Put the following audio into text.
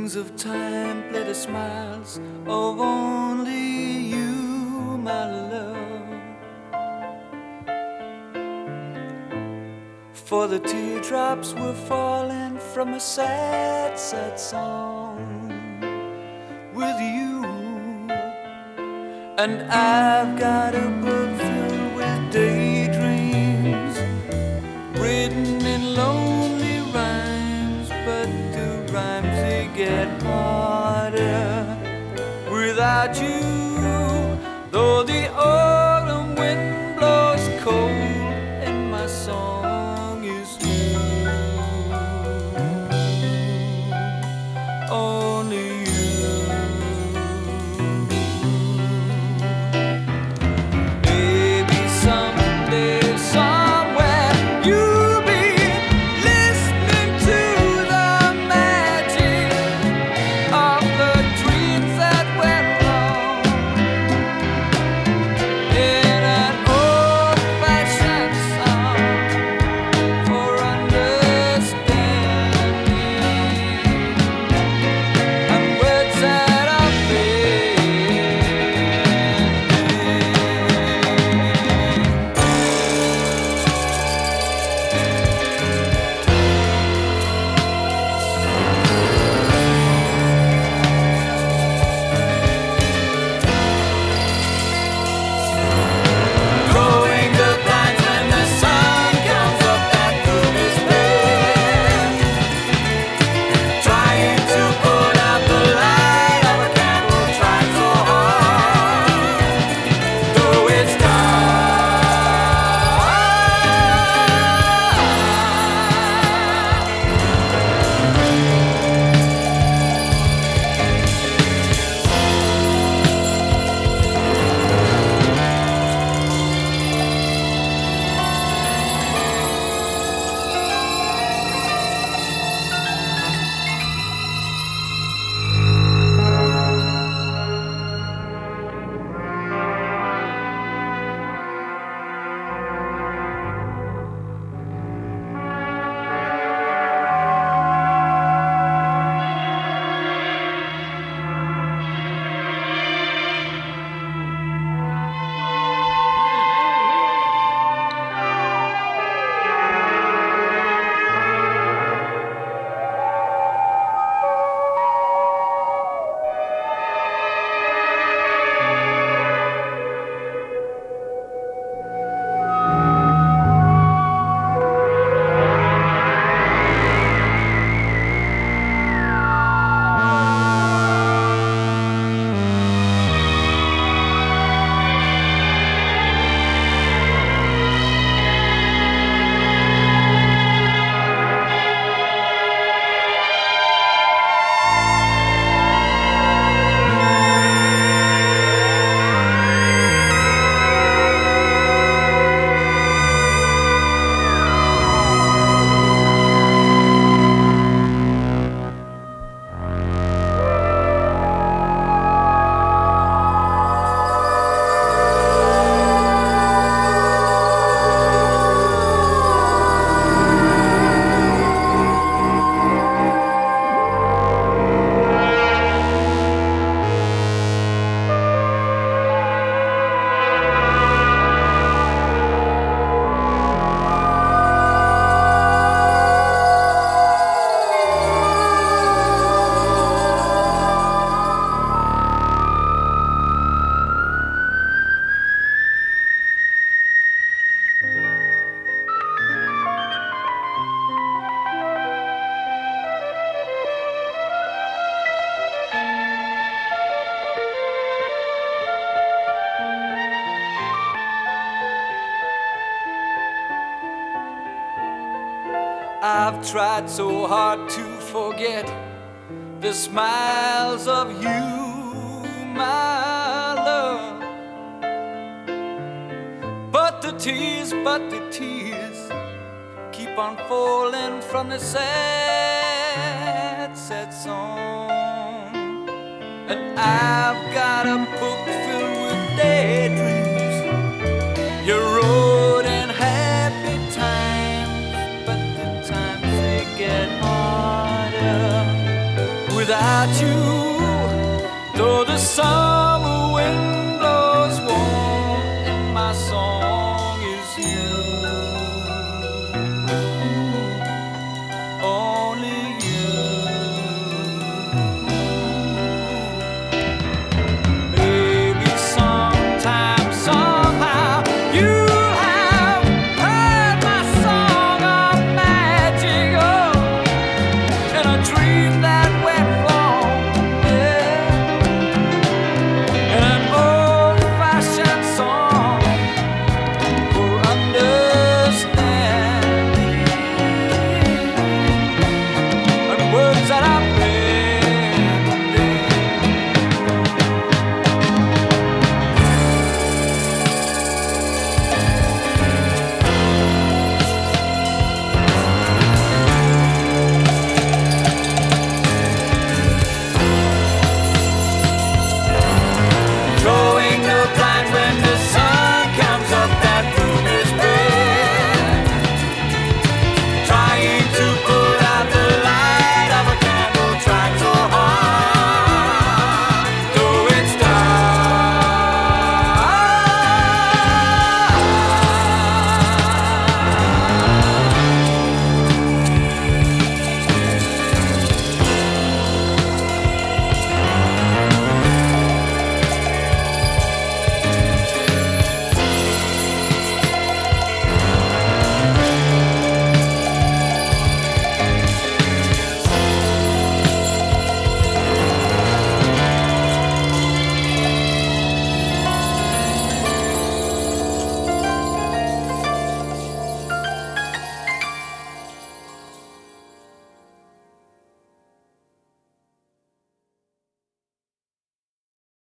wings of time play the smiles of only you, my love. For the teardrops were falling from a sad, sad song with you. And I've got a book filled with daydreams written in lonely rhymes, but the rhymes they get harder without you. Though the autumn wind blows cold and my song is new, only you. Maybe someday, somewhere, you'll be listening to the magic of the dreams that went wrong in an old-fashioned song for understanding and words that are fading. Drawing the blinds when the sun comes up, that room is bare. Trying to put out the light of a candle, trying so hard, though it's I've tried so hard to forget the smiles of you, my love. But the tears keep on falling from the sad, sad song. And I've got a book filled with daydreams you wrote in happy times, but the times they get harder without without you, though the sun